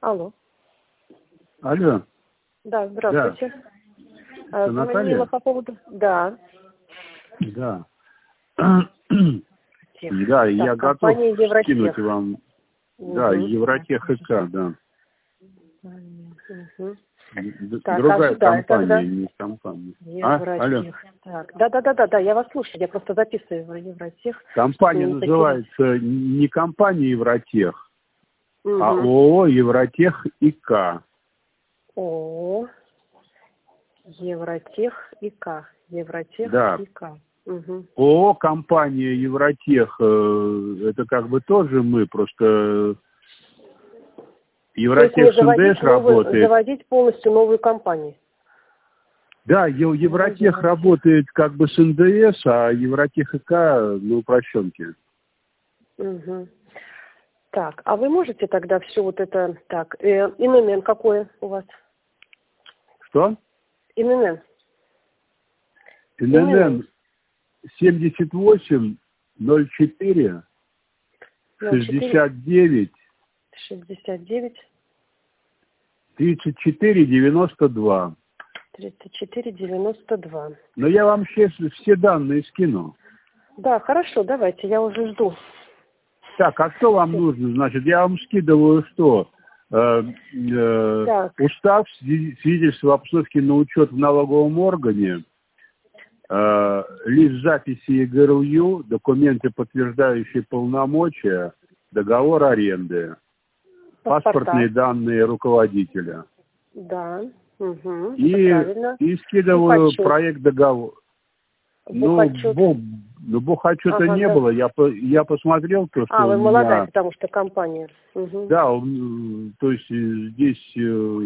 Алло. Алло. Да, здравствуйте. Да. Звонила по поводу... Да. Да. Да, я готов скинуть вам. Да, Евротех ИК, да. Другая компания, не компания. Евротех. Так, да, я вас слушаю, я просто записываю Евротех. Компания называется не компания Евротех, а ООО Евротех ИК. ООО Евротех ИК. Евротех ИК. ООО компания Евротех, это как бы тоже мы, просто Евротех с НДС работает. Заводить полностью новую компанию. Да, Евротех работает как бы с НДС, а Евротех ИК на упрощенке. Так, а вы можете тогда все вот это... Так, ИНН какое у вас? Что? ИНН. ИНН 78 04 69 34 92. 34 92. Но я вам сейчас все данные скину. Да, хорошо, давайте, я уже жду. Так, а что вам нужно? Значит, я вам скидываю что? Устав, свидетельство об обстановке на учет в налоговом органе, лист записи ЕГРУ, документы, подтверждающие полномочия, договор аренды, паспортные данные руководителя. Да. И скидываю проект договора. Бухотчета не было. Я посмотрел то, что вы молодая, потому что компания. Да, то есть здесь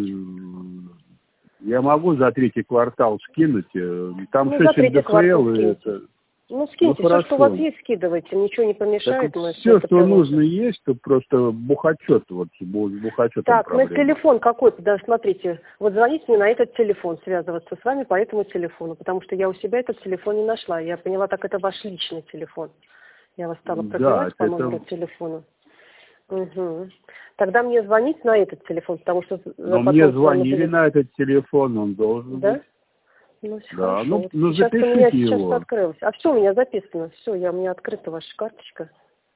я могу за третий квартал скинуть. Там 6 НДФЛ и это... скиньте, все, что у вас есть, скидывайте, ничего не помешает. Все, что нужно есть, то просто бухотчет, бухотчетом так, проблема. на телефон какой? Да, смотрите, вот звоните мне на этот телефон, связываться с вами по этому телефону, потому что я у себя этот телефон не нашла. Я поняла, так это ваш личный телефон. Я вас стала пробивать по номеру телефона. Тогда мне звонить на этот телефон, потому что... Но мне звонили на этот телефон, он должен быть. Да, ну сейчас у запишите меня его. сейчас открылось. А все у меня записано. Все, у меня открыта ваша карточка.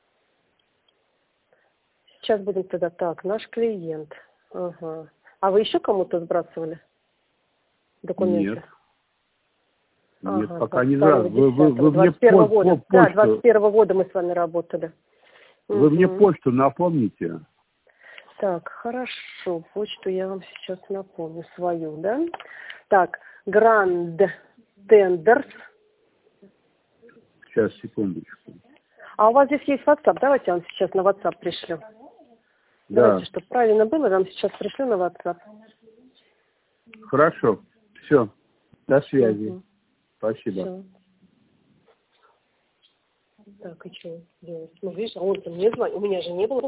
Сейчас будем тогда так, наш клиент. А вы еще кому-то сбрасывали документы? Нет, пока не знаю. Вы мне 21 года. почту... Да, 21 года мы с вами работали. Вы мне почту напомните. Так, хорошо. Почту я вам сейчас напомню свою, да? Так, Grand Tenders. Сейчас, секундочку. А у вас здесь есть WhatsApp? Давайте я вам сейчас на WhatsApp пришлю. Да. Давайте, чтобы правильно было, я вам сейчас пришлю на WhatsApp. Хорошо. Все. До связи. Спасибо. Все. Так, и что делать? Видишь, а он-то мне звонит. У меня же не было.